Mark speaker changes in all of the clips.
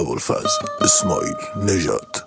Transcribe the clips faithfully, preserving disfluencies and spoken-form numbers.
Speaker 1: ابوالفضل اسماعیل نژاد.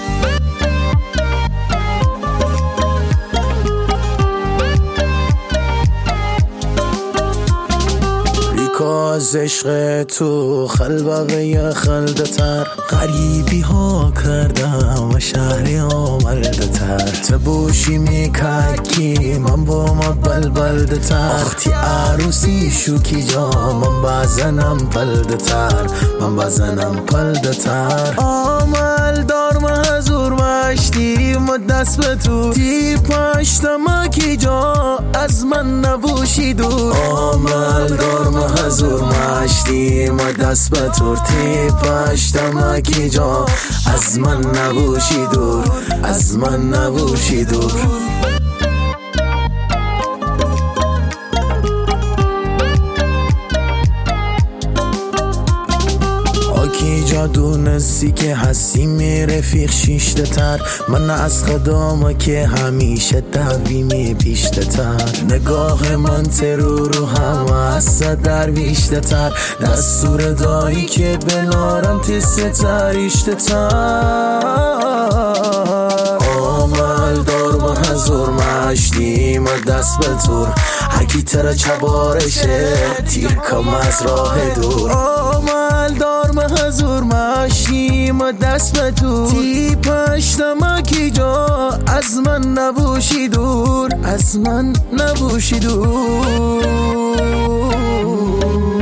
Speaker 1: از عشق تو خلبقه خلده تر، غریبی ها کردم و شهری آملده تر، تبوشی میکرکی من با ما بلبلده تر، اختی عروسی شوکی جا من بزنم پلده تر، من بزنم پلده تر. آمل دار محضور مشتی و دست به تو تی پشتمکی جا از من نبوشی دور. آمل دار محضور مشتی و دست به تو تی پشتمکی جا از من نبوشی دور، از من نبوشی دور. کی جادو نسی که هستی می رفیق شیشته تر، من از خدامه که همیشه دویمی پیشته تر، نگاه من ترور و همه از درویشته تر، دستور دایی که بلارم تسته تریشته تر. آمل دار و حضور مشتیم و دست به تور، هکی تر چبارشه تیر کم از راه دور. آمل دار و حضور مشتیم و دست به تور تی پشتمکی جا از من نبوشی دور، از من نبوشی دور.